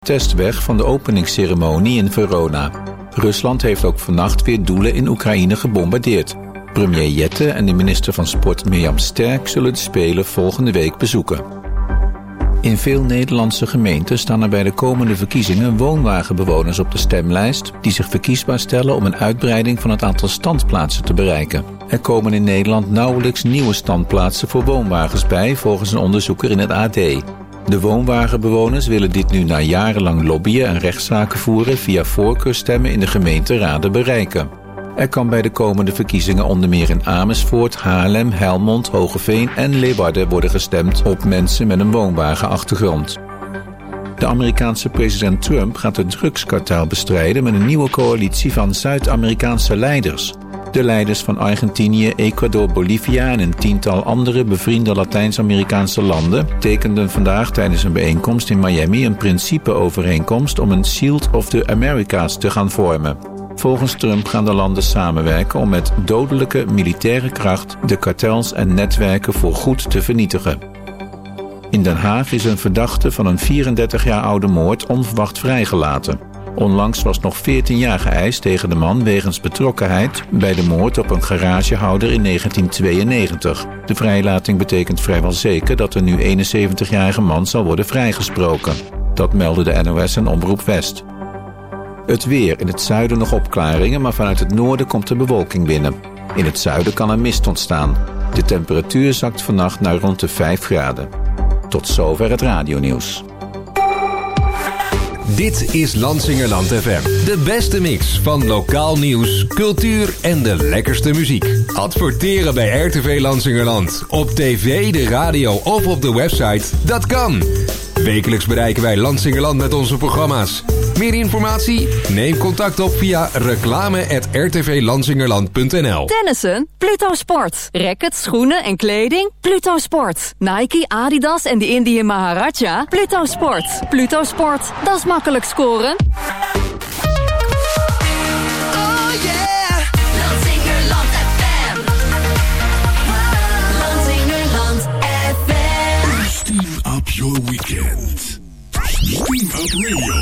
testweg van de openingsceremonie in Verona. Rusland heeft ook vannacht weer doelen in Oekraïne gebombardeerd. Premier Jette en de minister van Sport Mirjam Sterk zullen de Spelen volgende week bezoeken. In veel Nederlandse gemeenten staan er bij de komende verkiezingen woonwagenbewoners op de stemlijst die zich verkiesbaar stellen om een uitbreiding van het aantal standplaatsen te bereiken. Er komen in Nederland nauwelijks nieuwe standplaatsen voor woonwagens bij, volgens een onderzoeker in het AD. De woonwagenbewoners willen dit nu na jarenlang lobbyen en rechtszaken voeren via voorkeurstemmen in de gemeenteraden bereiken. Er kan bij de komende verkiezingen onder meer in Amersfoort, Haarlem, Helmond, Hoogeveen en Leeuwarden worden gestemd op mensen met een woonwagenachtergrond. De Amerikaanse president Trump gaat het drugskartel bestrijden met een nieuwe coalitie van Zuid-Amerikaanse leiders. De leiders van Argentinië, Ecuador, Bolivia en een tiental andere bevriende Latijns-Amerikaanse landen tekenden vandaag tijdens een bijeenkomst in Miami een principeovereenkomst om een Shield of the Americas te gaan vormen. Volgens Trump gaan de landen samenwerken om met dodelijke militaire kracht de kartels en netwerken voorgoed te vernietigen. In Den Haag is een verdachte van een 34 jaar oude moord onverwacht vrijgelaten. Onlangs was nog 14 jaar geëist tegen de man wegens betrokkenheid bij de moord op een garagehouder in 1992. De vrijlating betekent vrijwel zeker dat de nu 71-jarige man zal worden vrijgesproken. Dat meldde de NOS en Omroep West. Het weer. In het zuiden nog opklaringen, maar vanuit het noorden komt de bewolking binnen. In het zuiden kan er mist ontstaan. De temperatuur zakt vannacht naar rond de 5 graden. Tot zover het radionieuws. Dit is Lansingerland FM. De beste mix van lokaal nieuws, cultuur en de lekkerste muziek. Adverteren bij RTV Lansingerland. Op tv, de radio of op de website. Dat kan. Wekelijks bereiken wij Lansingerland met onze programma's. Meer informatie? Neem contact op via reclame@rtvlansingerland.nl. Tennissen? Pluto Sport. Rackets, schoenen en kleding? Pluto Sport. Nike, Adidas en de Indian Maharaja? Pluto Sport. Pluto Sport. Dat is makkelijk scoren. Oh yeah! Lansingerland FM. Lansingerland FM. Steam up your weekend. Steam Up Radio.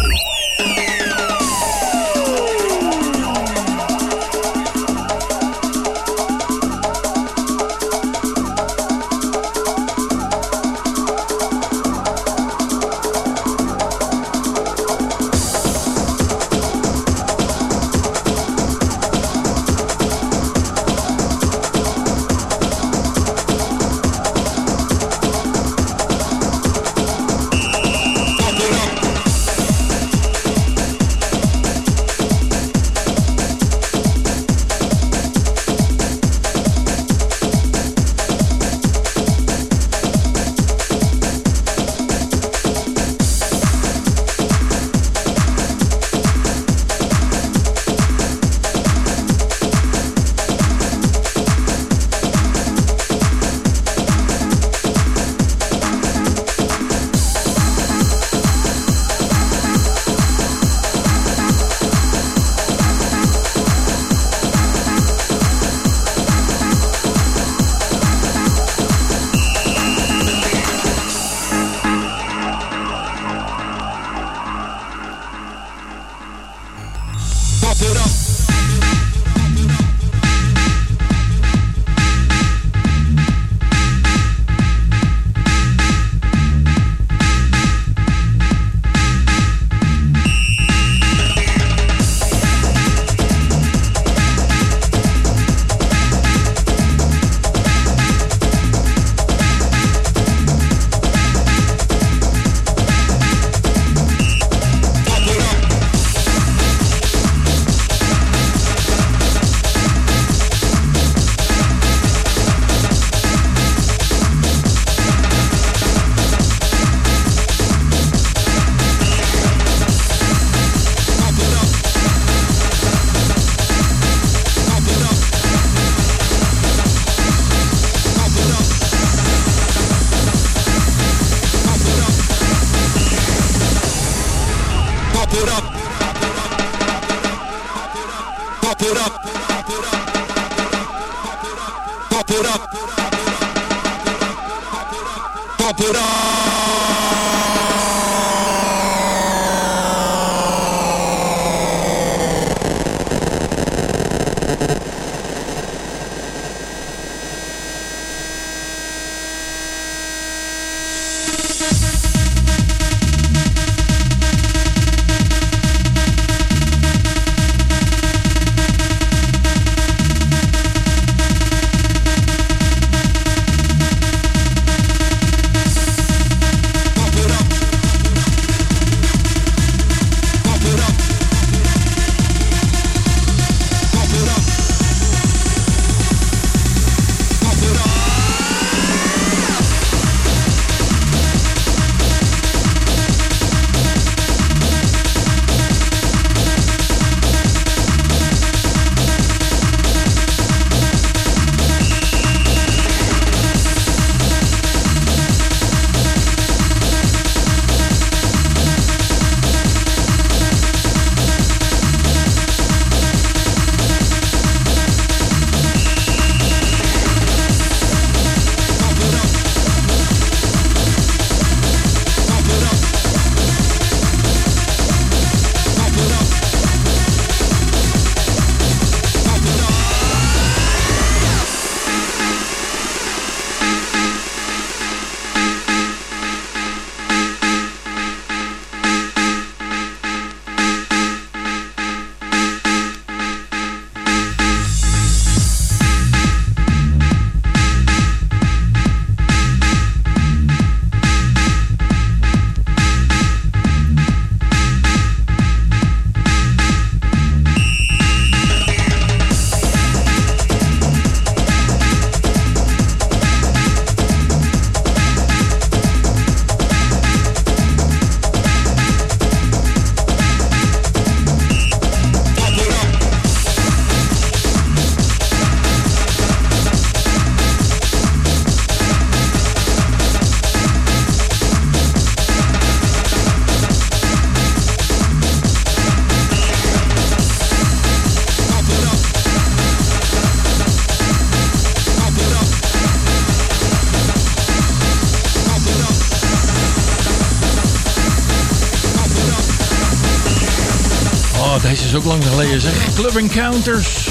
Oh, deze is ook lang geleden zeg. Club Encounters.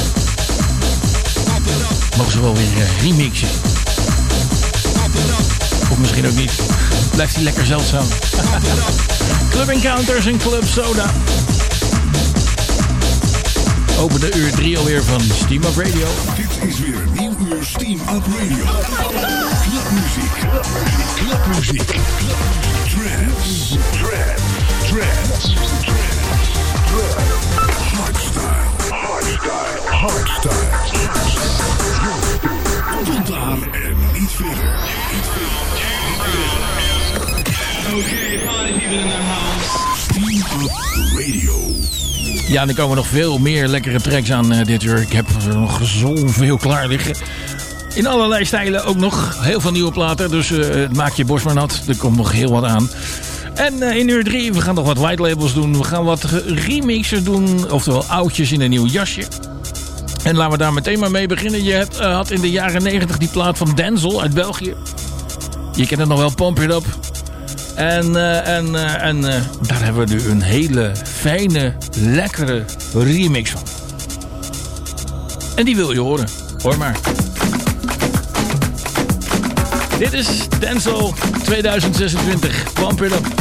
Mogen ze wel weer remixen. Of misschien ook niet. Blijft hij lekker zeldzaam. Club Encounters en Club Soda. Open de uur 3 alweer van Steam Up Radio. Dit is weer een nieuw uur Steam Up Radio. Clubmuziek. Clubmuziek. Trance. Hardstyle. Tot daar en niet verder. Okay, party people in the house. Steam Up Radio. Ja, en er komen nog veel meer lekkere tracks aan dit uur. Ik heb er nog zoveel klaar liggen. In allerlei stijlen ook nog. Heel veel nieuwe platen. Dus maak je borst maar nat. Er komt nog heel wat aan. En in uur 3, we gaan nog wat white labels doen. We gaan wat remixers doen. Oftewel oudjes in een nieuw jasje. En laten we daar meteen maar mee beginnen. Je had in de jaren 90 die plaat van Denzel uit België. Je kent het nog wel, Pump It Up. En daar hebben we nu een hele fijne, lekkere remix van. En die wil je horen. Hoor maar. Dit is Denzel 2026. Pump It Up.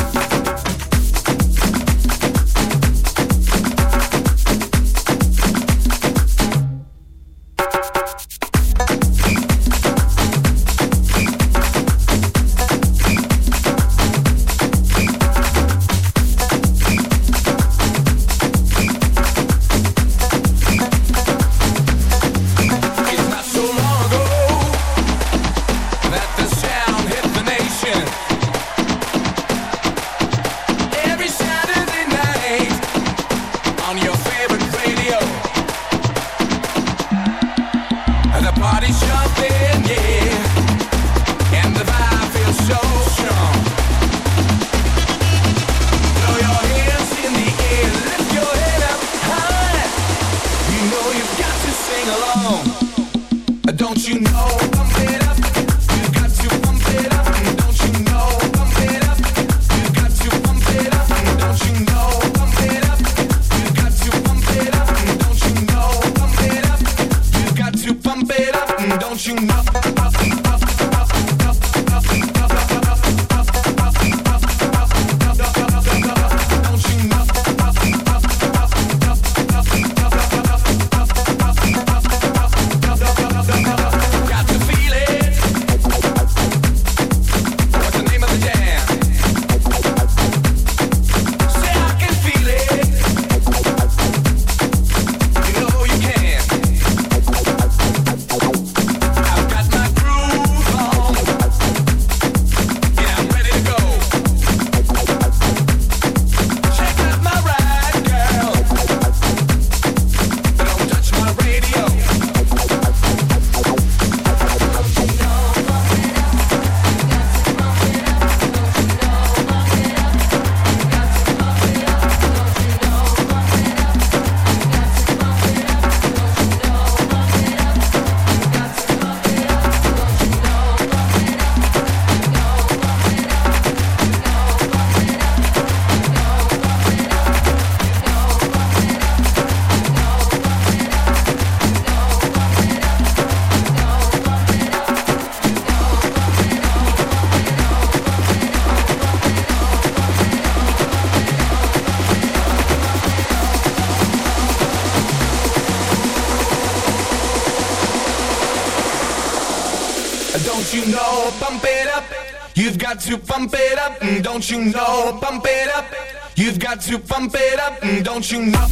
Don't you know, pump it up. You've got to pump it up. Don't you know, pump it up. You've got to pump it up. Don't you know?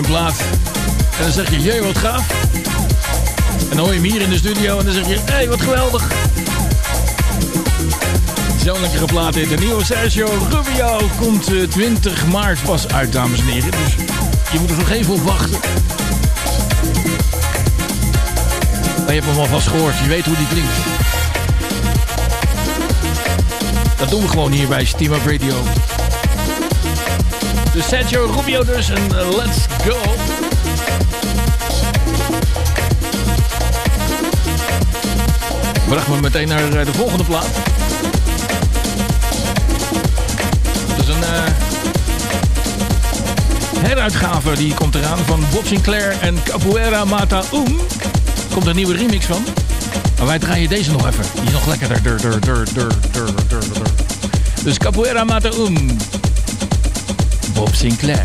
plaat. En dan zeg je, jee, wat gaaf. En dan hoor je hem hier in de studio en dan zeg je, hé, wat geweldig. Zo'n lekkere plaat dit. De nieuwe Sergio Rubio komt 20 maart pas uit, dames en heren. Dus je moet er nog even op wachten. Maar je hebt hem alvast gehoord. Je weet hoe die klinkt. Dat doen we gewoon hier bij Steam Up Radio. De Sergio Rubio dus en let's go. Bracht me meteen naar de volgende plaat. Dat is een heruitgave die komt eraan van Bob Sinclair en Capoeira Mata Komt een nieuwe remix van. Maar wij draaien deze nog even. Die is nog lekkerder. Dus Capoeira Mata Bob Sinclair.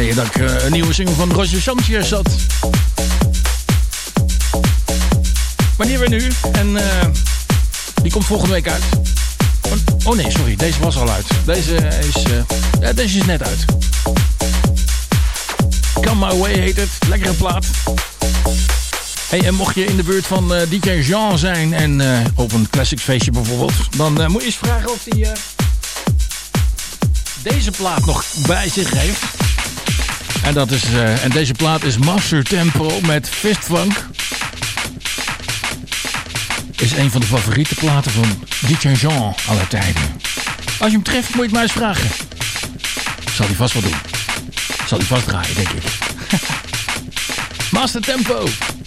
keer dat ik een nieuwe single van Roger Sanchez had. Maar die hebben we nu. En die komt volgende week uit. Oh nee, sorry. Deze was al uit. Deze is net uit. Come My Way heet het. Lekkere plaat. Hey, en mocht je in de buurt van DJ Jean zijn en op een classics feestje bijvoorbeeld, dan moet je eens vragen of hij deze plaat nog bij zich heeft. En deze plaat is Master Tempo met Fistfunk. Is een van de favoriete platen van DJ Jean aller tijden. Als je hem treft, moet je het maar eens vragen. Zal hij vast wel doen. Zal hij vast draaien, denk ik. Master Tempo.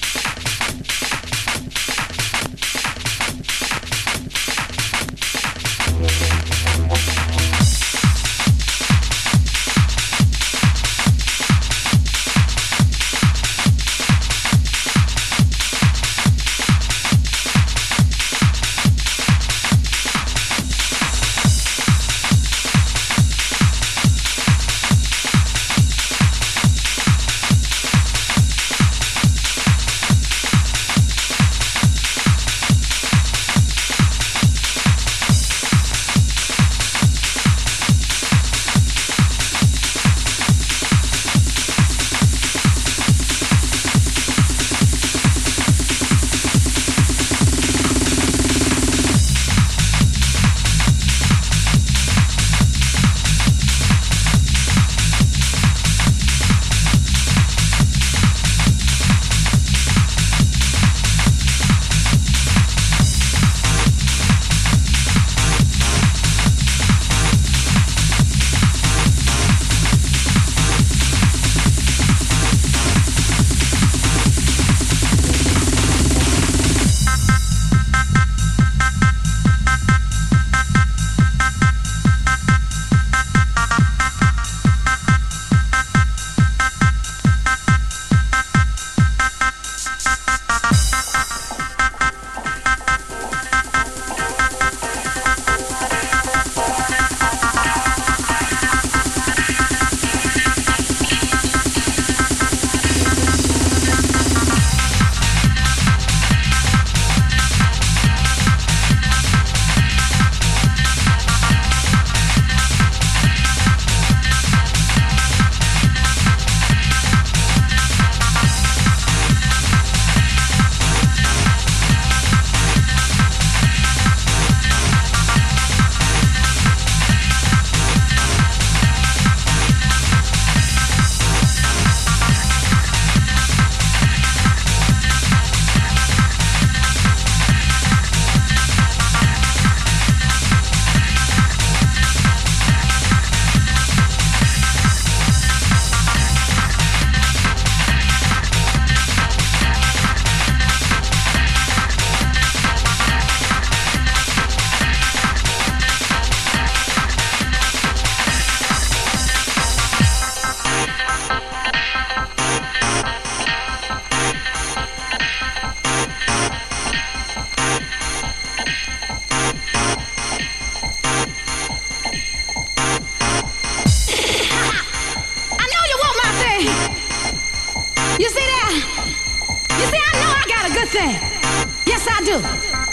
thing. Yes, I do.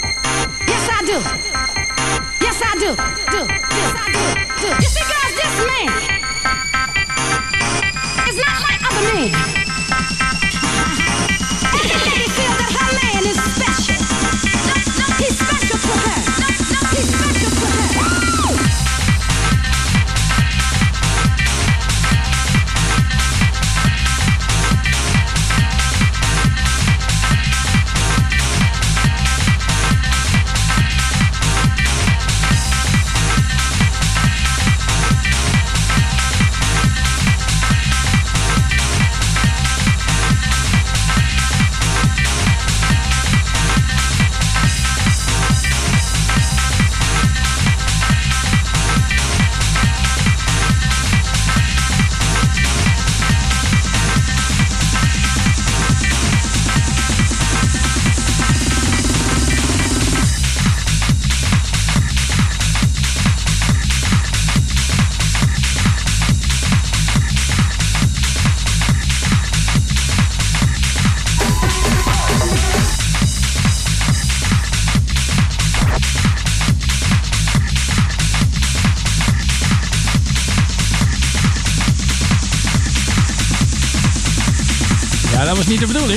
Yes, I do. Yes, I do. Yes, I do. You see, guys, this man is not like other men. Every lady feels that her man is special. He's special to her. He's special to her. niet de bedoeling.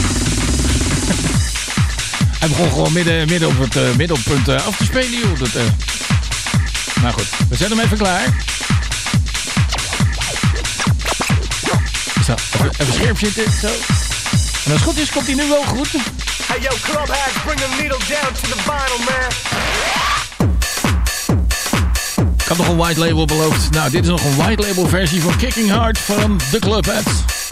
Hij begon gewoon midden op het middelpunt af te spelen, joh. Maar goed, we zetten hem even klaar. Zo, even scherp zitten. Zo. En als het goed is, komt hij nu wel goed. Hey yo, Clubhouse, bring the needle down to the vinyl, man. Ik had nog een white label beloofd. Nou, dit is nog een white label versie van Kicking Hard van The Clubheads.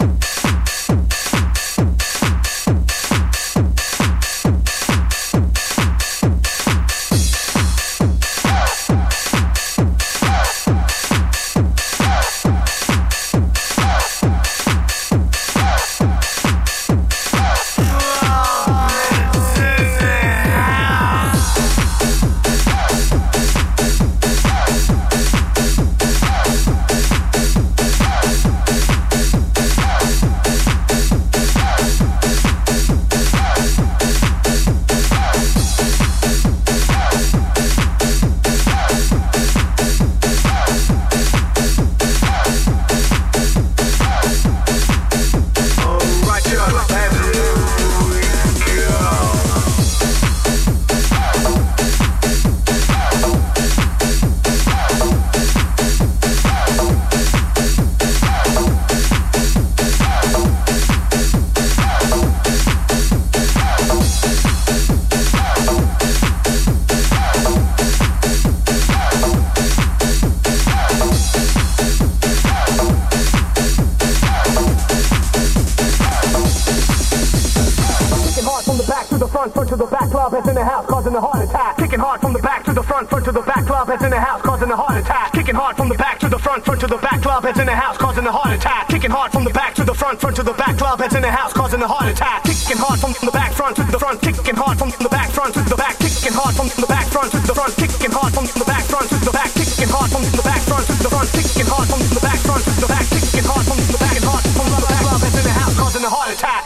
front to the back, club heads in the house, causing a heart attack. Kicking hard from the back to the front to the back, club heads in the house, causing a heart attack. Kicking hard from the back to the front to the back, club heads in the house, causing a heart attack. Kicking hard from the back to the front to the back, club heads in the house, causing a heart attack. Kicking hard from the back front to the front, kicking hard from the back front to the back, kicking hard from the back front to the front, kicking hard from the back front to the back, kicking hard from the back front to the front, kicking hard from the back front to the back, kicking hard from the back and hard from the back, club heads in the house, causing a heart attack.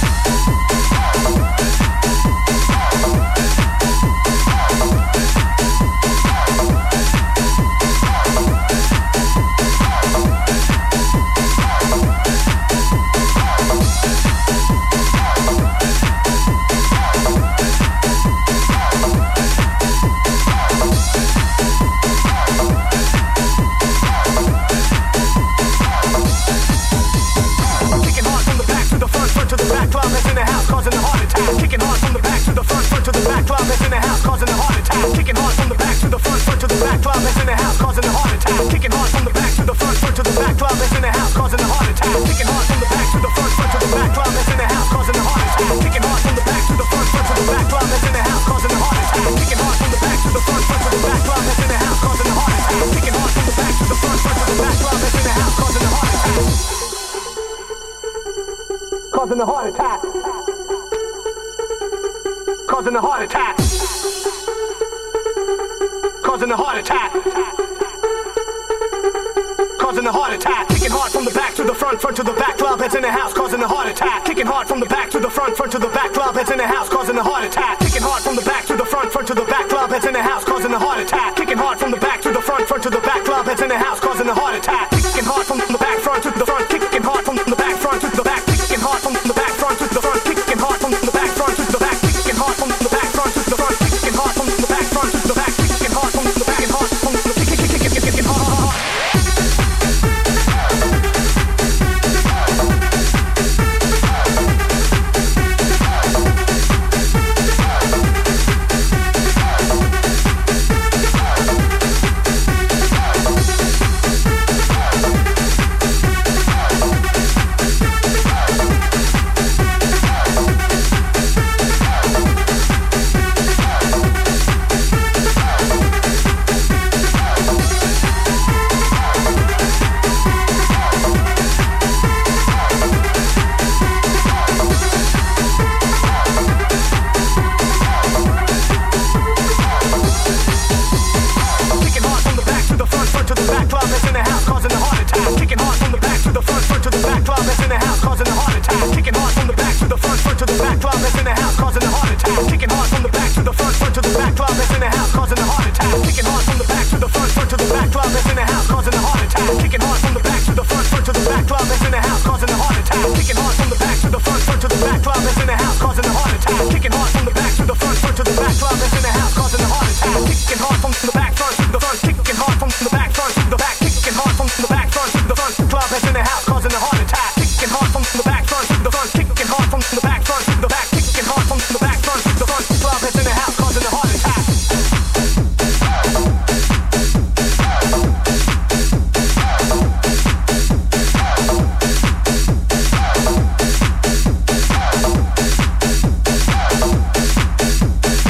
Causing a heart attack. Causing a heart attack. Causing a heart attack. Causing a heart attack. Kicking hard from the back to the front to the back, club heads in the house, causing a heart attack. Kicking hard from the back to the front to the back, club heads in the house, causing a heart attack. Kicking hard from the back to the front to the back, club heads in the house, causing a heart attack. Kicking hard from the back to the front to the back, club heads in the house, causing a heart attack. Kicking hard from the back front to the front, kicking hard from the back front to the back, kicking hard from the back front to the front, kicking hard from the back front to the back, kicking hard from the back front to the front, kicking hard from the back front to the back, kicking hard from the back and hard from the kicking hard.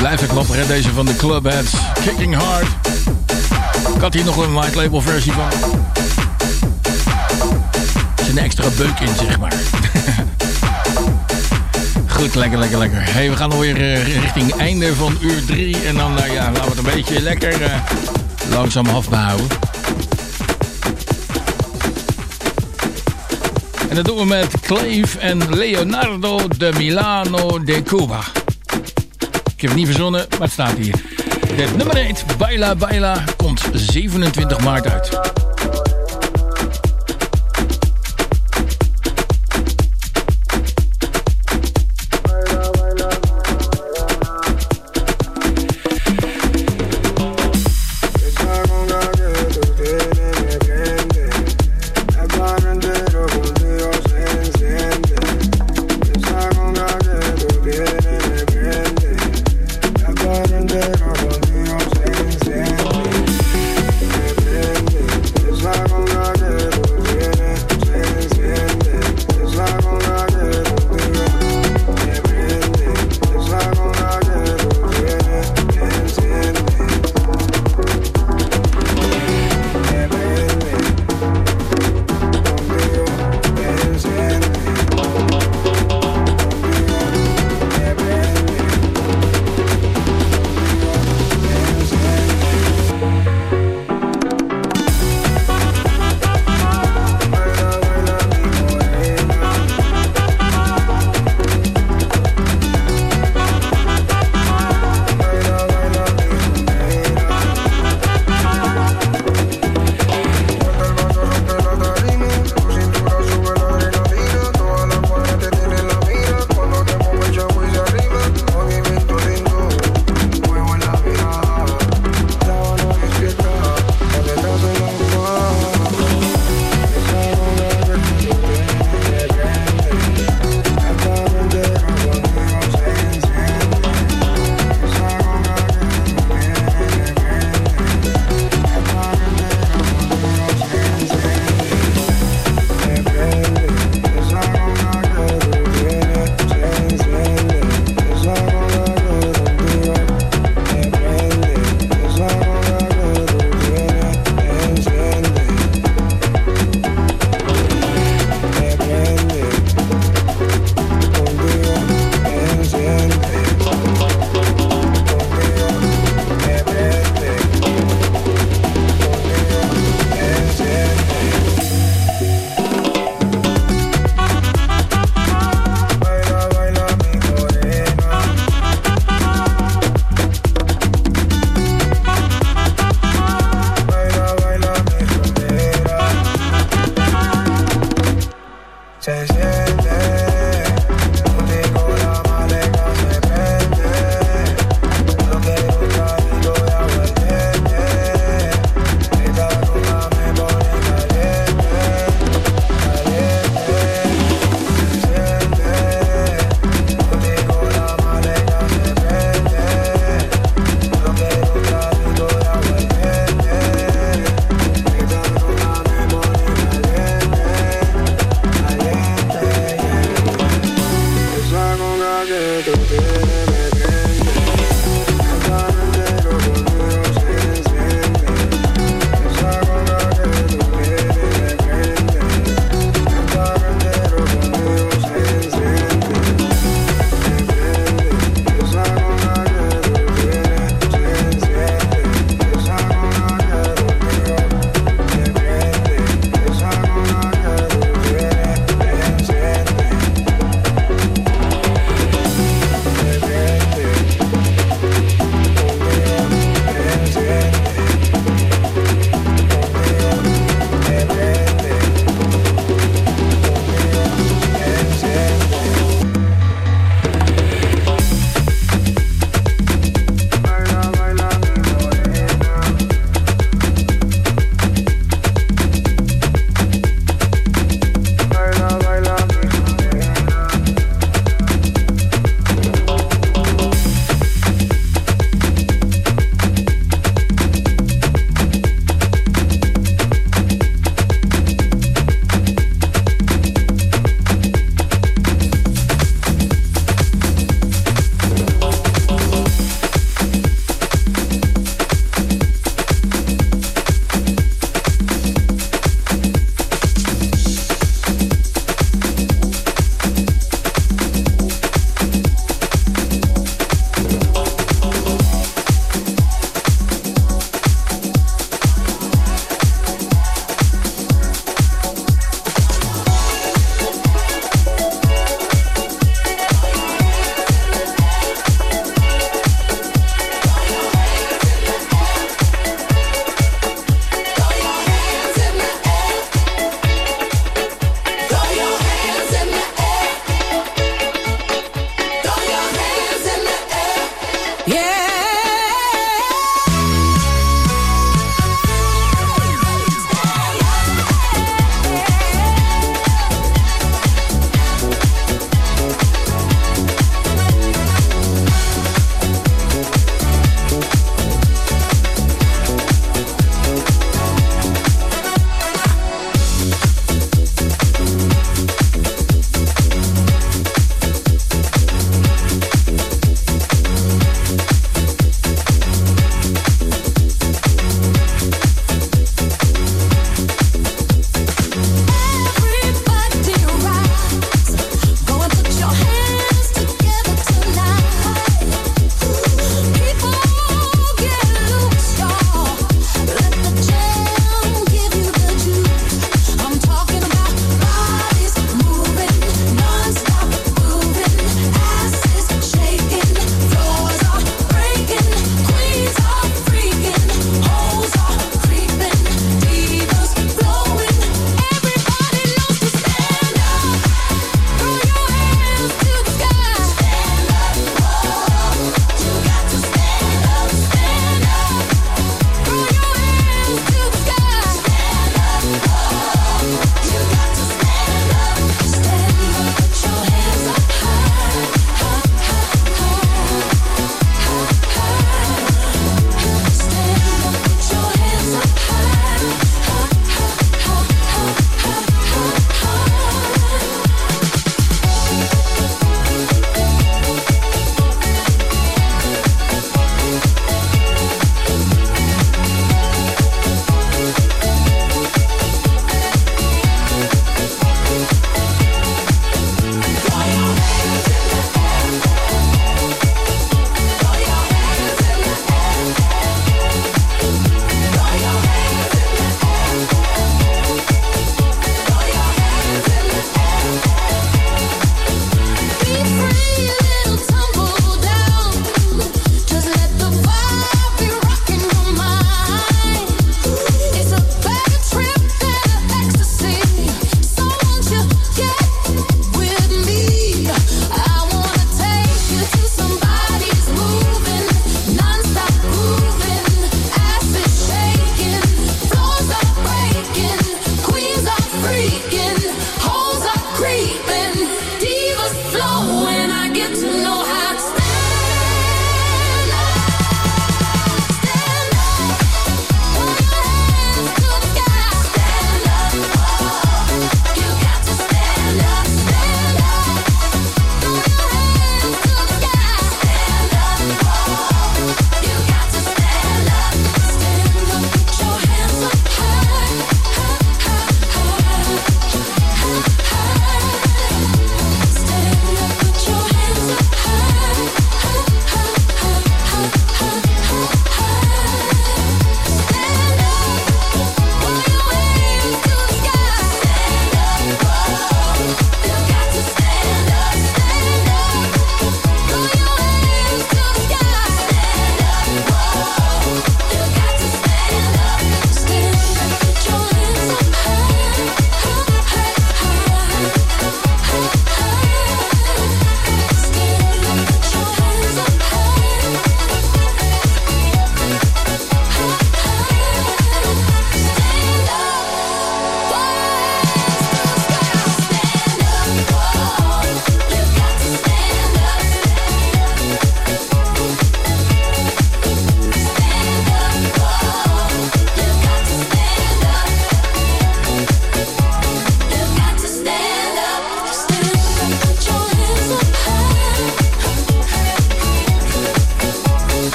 Blijft een klapper, hè? Deze van de Clubheads. Kicking Hard. Ik had hier nog een white label versie van. Er zit een extra beuk in, zeg maar. Goed, lekker. Hey, we gaan alweer richting einde van uur 3. En dan laten we het een beetje lekker langzaam afbouwen. En dat doen we met Clave en Leonardo de Milano de Cuba. Ik heb het niet verzonnen, maar het staat hier. Dit nummer 1, Baila Baila, komt 27 maart uit. Contigo se enciende, me prende.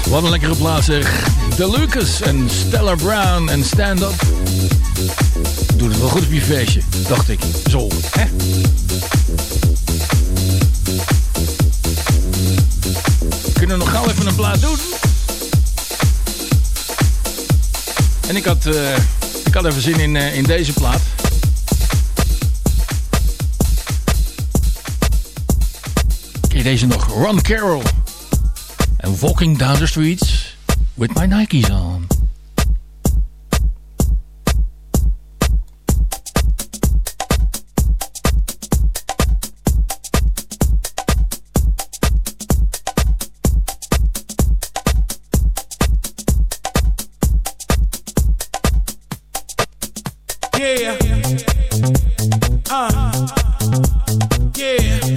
Wat een lekkere plaats zeg. De Lucas en Stella Brown en Stand Up. Doe het wel goed op je feestje, dacht ik. Zo, hè? Kunnen we nog gauw even een plaat doen? En ik had even zin in deze plaat. Ken je deze nog? Ron Carroll. En Walking Down the Streets with my Nikes on. Yeah. Yeah.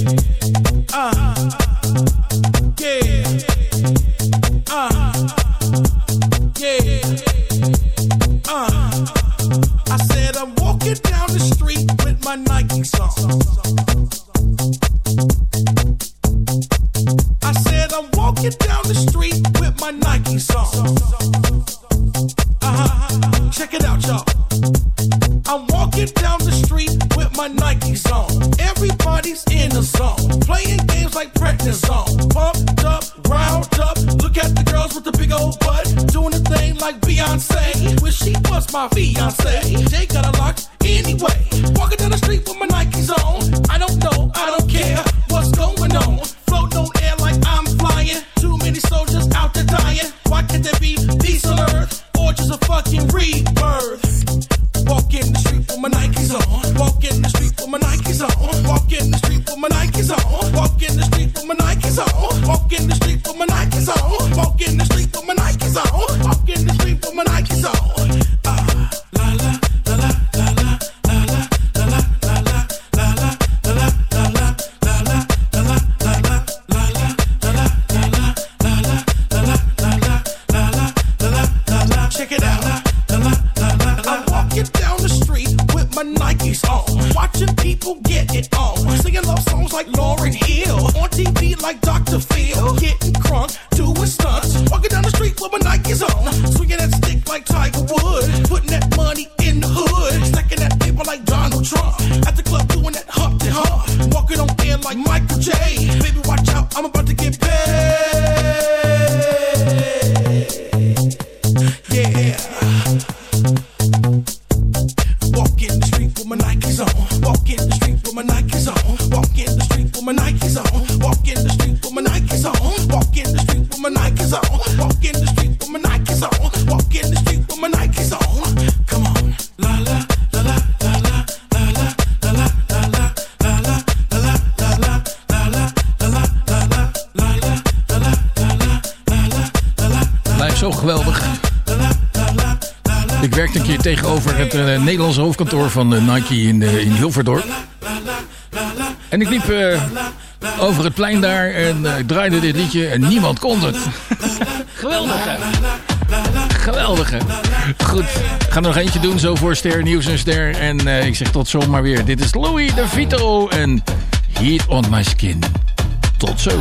I said I'm walking down the street with my Nikes on. I said I'm walking down the street with my Nikes on. Check it out, y'all. I'm walking down the street with my Nikes on. Everybody's in the zone, playing games like prednisone. Pumped up, round up. Look at the girls with the big old butt, doing a thing like Beyonce. Wish she was my fiance. They got a lock anyway. Walking down the street with my Nikes on. I don't know, I don't care what's going on. Floating on air like I'm flying. Too many soldiers out there dying. Why can't there be peace on earth? Or just a fucking rebirth? Walk in the street with my Nikes on. Walk in the street with my Nikes on. Walk in the street with my Nikes on. Walk in the street with my Nikes on. Walk in the street with my Nikes on. Walk in the street with my Nikes on. Walk in the street with my Nikes on. La la la la la la la la la la la la la la. Check it out. I'm walking down the street with my Nikes on, watching people get it on, singing love songs like Lauryn Hill, on TV like Dr. Phil, getting crunk, doing stunts, walking down the street with my Nikes on, swinging that stick like Tiger Woods, putting that money in the hood, stacking that paper like Donald Trump, at the club doing that Humpty Hump, walking on air like Michael J. Baby, watch out, I'm about to get paid. Yeah. Walk in the street with my Nikes on. Walk in the street with my Nikes on. Walk in the street with my Nikes on. Walk in the street with my Nikes on. Walk in the street with my Nikes on. Walk in the street with my Nikes on. Walk in the street with my Nikes on. Come on, la la la la la la la la la la la la la la. Blijft zo geweldig. Ik werkte een keer tegenover het Nederlandse hoofdkantoor van Nike in Hilverdorp. En ik liep over het plein daar en ik draaide dit liedje en niemand kon het. Geweldig, hè? Geweldig, hè? Goed, ik ga er nog eentje doen zo voor Ster, Nieuws en Ster. En ik zeg tot zomaar weer. Dit is Louis DeVito en Heat on My Skin. Tot zo.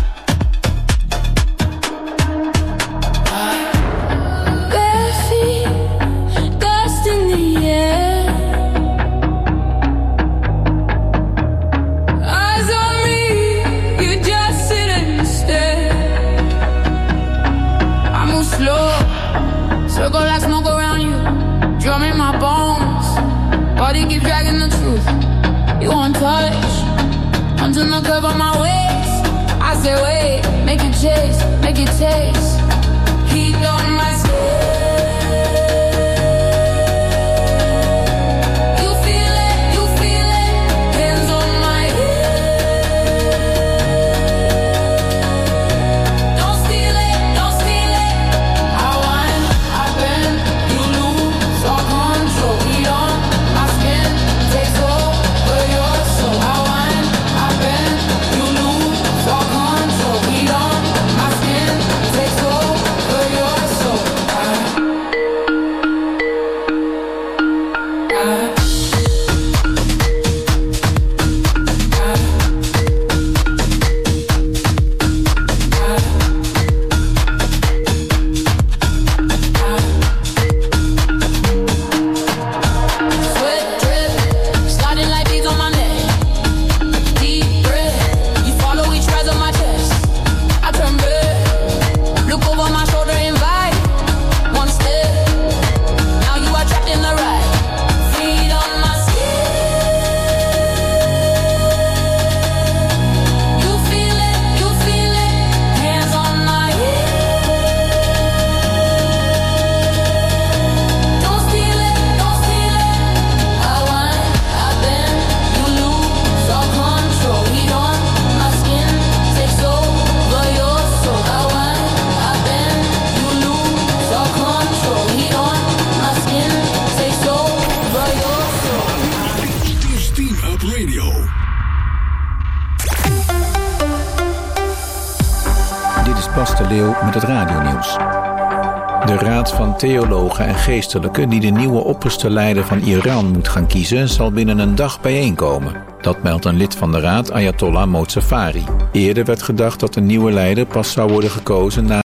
Circle like smoke around you, drum in my bones. Body keep dragging the truth. You want touch, until the curve on my waist. I say wait, make it chase, make it taste. Heat on my skin. opnieuw met het radionieuws. De Raad van Theologen en Geestelijken die de nieuwe opperste leider van Iran moet gaan kiezen, zal binnen een dag bijeenkomen. Dat meldt een lid van de raad, Ayatollah Mozafari. Eerder werd gedacht dat de nieuwe leider pas zou worden gekozen na